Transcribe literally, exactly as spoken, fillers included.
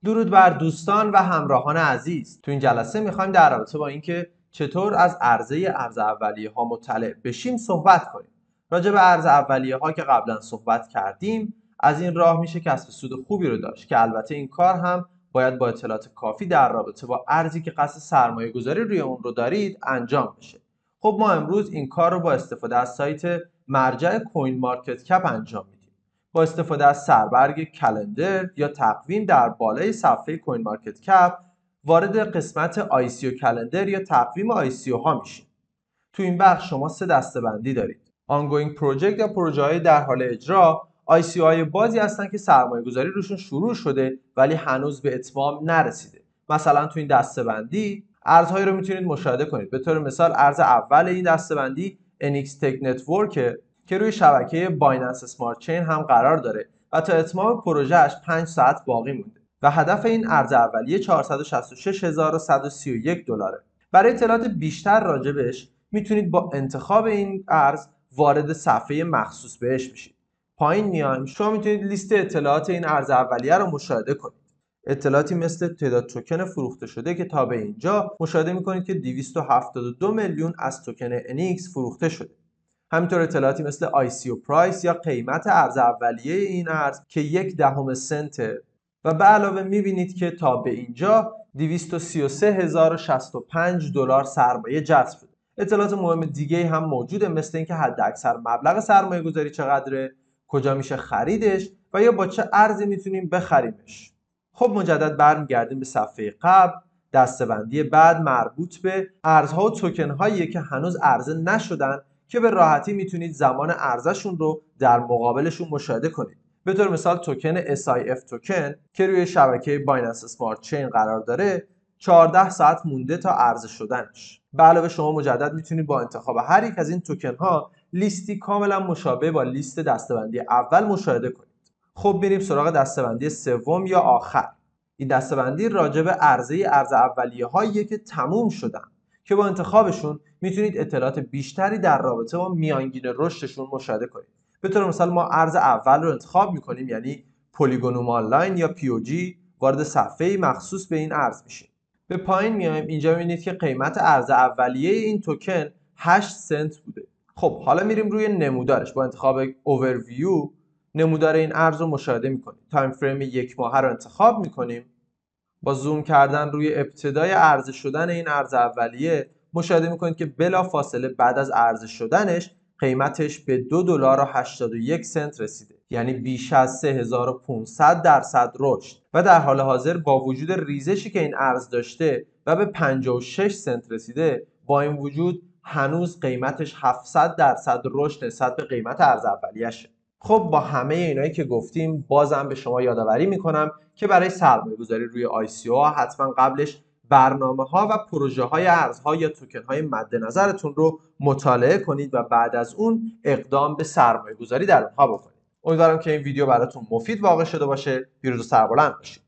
درود بر دوستان و همراهان عزیز. تو این جلسه میخوایم در رابطه با اینکه چطور از عرضه ارز اولیه ها مطلع بشیم صحبت کنیم. راجع به ارز اولیه ها که قبلا صحبت کردیم، از این راه میشه کسب سود خوبی رو داشت که البته این کار هم باید با اطلاعات کافی در رابطه با ارزی که قصد سرمایه گذاری روی اون رو دارید انجام بشه. خب ما امروز این کار رو با استفاده از سایت مرجع کوین مارکت کپ انجام میدیم. با استفاده از سربرگ کلندر یا تقویم در بالای صفحه کوین مارکت کپ وارد قسمت آی سی او کلندر یا تقویم آی سی او ها میشید. تو این بخش شما سه دسته‌بندی دارید: ongoing project یا پروژه های در حال اجرا، آی سی او های بازی هستن که سرمایه گذاری روشون شروع شده ولی هنوز به اتمام نرسیده. مثلا تو این دسته‌بندی ارزهایی رو میتونید مشاهده کنید. به طور مثال ارز اول این دسته‌بندی ان ایکس تک نتورک که روی شبکه بایننس اسمارت چین هم قرار داره و تا اتمام پروژهش پنج ساعت باقی مونده و هدف این ارز اولیه چهارصد و شصت و شش هزار و صد و سی و یک دلاره. برای اطلاعات بیشتر راجبش میتونید با انتخاب این ارز وارد صفحه مخصوص بهش بشید. پایین میایم شما میتونید لیست اطلاعات این ارز اولیه رو مشاهده کنید. اطلاعاتی مثل تعداد توکن فروخته شده که تا به اینجا مشاهده میکنید که دویست و هفتاد و دو میلیون از توکن ان ایکس فروخته شده. همینطور اطلاعاتی مثل آی سی او پرایس یا قیمت ارز اولیه این ارز که یک دهم سنت و به علاوه میبینید که تا به اینجا دویست و سی و سه هزار و شصت و پنج دلار سرمایه جذب شده. اطلاعات مهم دیگه هم موجوده مثل اینکه حداکثر مبلغ سرمایه گذاری چقدره، کجا میشه خریدش و یا با چه ارزی میتونیم بخریمش. خب مجدد برمیگردیم به صفحه قبل. دسته‌بندی بعد مربوط به ارزها و توکن هایی که هنوز عرضه نشدن که به راحتی میتونید زمان عرضه‌شون رو در مقابلشون مشاهده کنید. به طور مثال توکن اس آی اف توکن که روی شبکه بایننس اسمارت چین قرار داره چهارده ساعت مونده تا عرضه شدنش. به علاوه شما مجدد میتونید با انتخاب هر یک از این توکن ها لیستی کاملا مشابه با لیست دسته‌بندی اول مشاهده کنید. خب بریم سراغ دسته‌بندی سوم یا آخر. این دسته‌بندی راجع به عرضه ارز اولیه هایی که تموم شدن که با انتخابشون میتونید اطلاعات بیشتری در رابطه با میانگین رشدشون مشاهده کنید. به طور مثال ما ارز اول رو انتخاب میکنیم، یعنی پلیگونوم آنلاین یا پی او جی، وارد صفحه مخصوص به این ارز میشیم. به پایین میایم، اینجا میبینید که قیمت ارز اولیه این توکن هشت سنت بوده. خب حالا میریم روی نمودارش. با انتخاب اوورویو نمودار این ارز رو مشاهده میکنیم. تایم فریم یک ماهه رو انتخاب میکنیم. با زوم کردن روی ابتدای عرضه شدن این ارز اولیه مشاهده میکنید که بلا فاصله بعد از عرضه شدنش قیمتش به دو دلار و هشتاد و یک سنت رسیده، یعنی بیش از سه هزار و پانصد درصد رشد و در حال حاضر با وجود ریزشی که این ارز داشته و به پنجاه و شش سنت رسیده، با این وجود هنوز قیمتش هفتصد درصد رشد نسبت به قیمت ارز اولیه‌شه. خب با همه اینایی که گفتیم بازم به شما یادآوری میکنم که برای سرمایه گذاری روی آی سی او ها حتما قبلش برنامه ها و پروژه های ارزها یا توکن های مد نظرتون رو مطالعه کنید و بعد از اون اقدام به سرمایه گذاری در اونها بکنید. امیدوارم که این ویدیو براتون مفید واقع شده باشه. پیروز و سربلند باشید.